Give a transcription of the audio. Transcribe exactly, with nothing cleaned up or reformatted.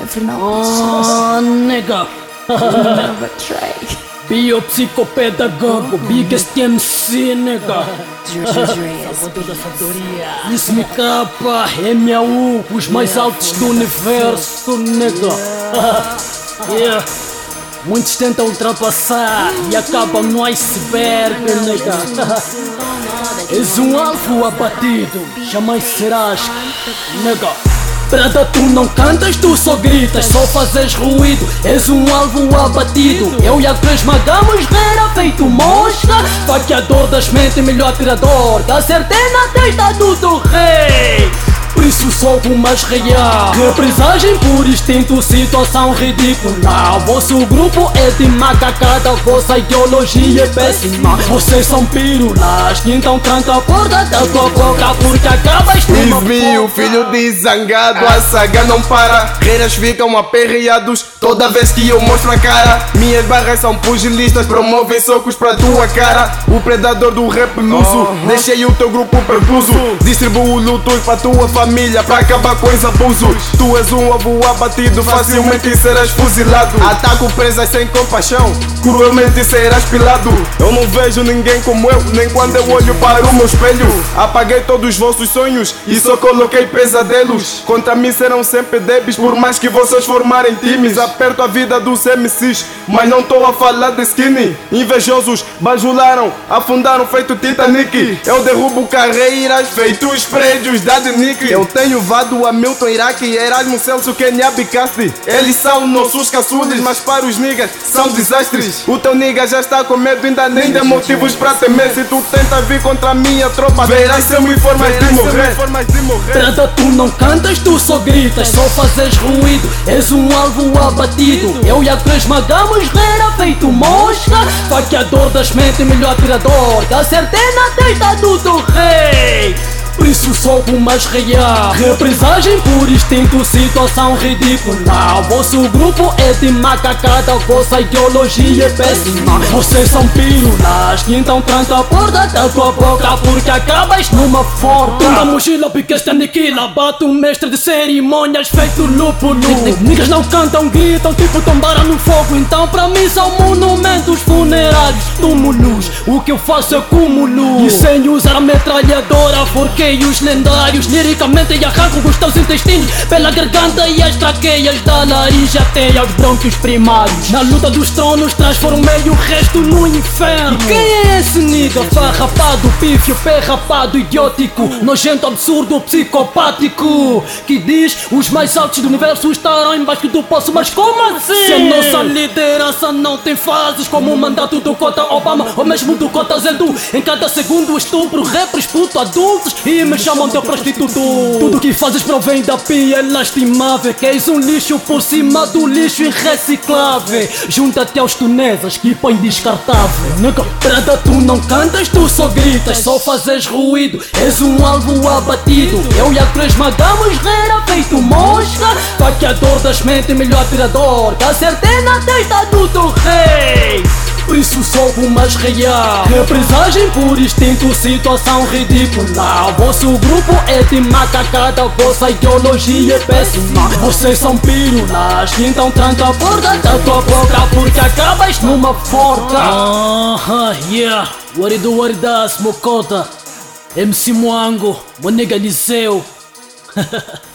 Afinal, Oh, nigga. never betray. Biopsicopedagogo, biggest M C, nigga. Isso me capa, M A U, os mais altos do universo, nigga. Yeah. Muitos tentam ultrapassar e acabam no iceberg, nigga. És um alvo abatido, jamais serás, nigga. Prada, tu não cantas, tu só gritas, só fazes ruído. És um alvo abatido. Eu e a três esmagamos rera feito mosca. Faqueador das mentes, melhor atirador. Da certeza testa do teu rei. Por isso sou o mais real. Represagem por instinto, situação ridícula. Vosso grupo é de macacada, vossa ideologia é péssima. Vocês são pílulas, então tranca a porta da tua boca, porque acabas numa Leave o filho de zangado, a saga não para. Reiras ficam aperreados toda vez que eu mostro a cara. Minhas barras são pugilistas, promovem socos pra tua cara. O predador do rap luso, deixei o teu grupo percluso. Distribuo lutos pra tua família, pra acabar com esse abuso. Tu és um ovo abatido, facilmente serás fuzilado. Ataco presas sem compaixão, cruelmente serás pilado. Eu não vejo ninguém como eu, nem quando eu olho para o meu espelho. Apaguei todos os vossos sonhos e só coloquei pesadelos. Contra mim serão sempre débeis, por mais que vocês formarem times. Aperto a vida dos M Cs, mas não tô a falar de skinny. Invejosos bajularam, afundaram feito Titanic. Eu derrubo carreiras, feito os prédios da Nick. Eu tenho vado a Milton Iraque, Erasmo Celso, Kenya Bicasti. Eles são nossos caçudes, mas para os niggas são desastres. O teu nigga já está com medo, ainda nem tem motivos pra temer. Se tu tenta vir contra a minha tropa, verás se eu me formas de morrer. Prada, tu não cantas, tu só gritas, só fazes ruído. És um alvo abatido. Eu e a três esmagamos rera feito mosca. Faqueador das mentes, melhor atirador. Da certeza testa do teu rei. Por isso sou o mais real. Represagem por instinto, situação ridícula. Vosso grupo é de macacada, vossa ideologia é péssima. Vocês são pílulas, então tranca a porta da tua boca, porque acabas numa forca. Tunda mochila, piqueste aniquila, bate um mestre de cerimônias feito lúpulo. Niggas não cantam, gritam, tipo tombaram no fogo. Então pra mim são monumentos funerários, túmulos. O que eu faço é cúmulo, e sem usar a metralhadora, porque e os lendários liricamente arrancam os teus intestinos pela garganta e as traqueias, da laringe até aos brônquios primários. Na luta dos tronos transformei o resto no inferno. E quem é esse nigga? Farrapado, pífio, pé rapado, idiótico, nojento, absurdo, psicopático, que diz os mais altos do universo estarão embaixo do poço. Mas como assim? Se a nossa liderança não tem fases, como o mandato do Cota Obama ou mesmo do Cota Zendo. Em cada segundo estupro, rappers, puto, adultos e me chamam de prostituto. Tudo que fazes provém da pia, é lastimável. Que és um lixo por cima do lixo irreciclável. Junta-te aos tunesas que põe descartável. Nigga, Prada, tu não cantas, tu só gritas, só fazes ruído. És um alvo abatido. Eu e a três esmagamos rera feito mosca. Faqueador das mentes, melhor atirador. Da certeza testa do teu rei. Por isso sou o mais real. Represagem por instinto, situação ridícula. Vosso grupo é de macacada, vossa ideologia é péssima. Vocês são pílulas, então tranca a porta da tua boca, porque acabas numa forca. Ah, uh, yeah. What it do, what it does, Mocota, M C Moango, meu nigga Liceu.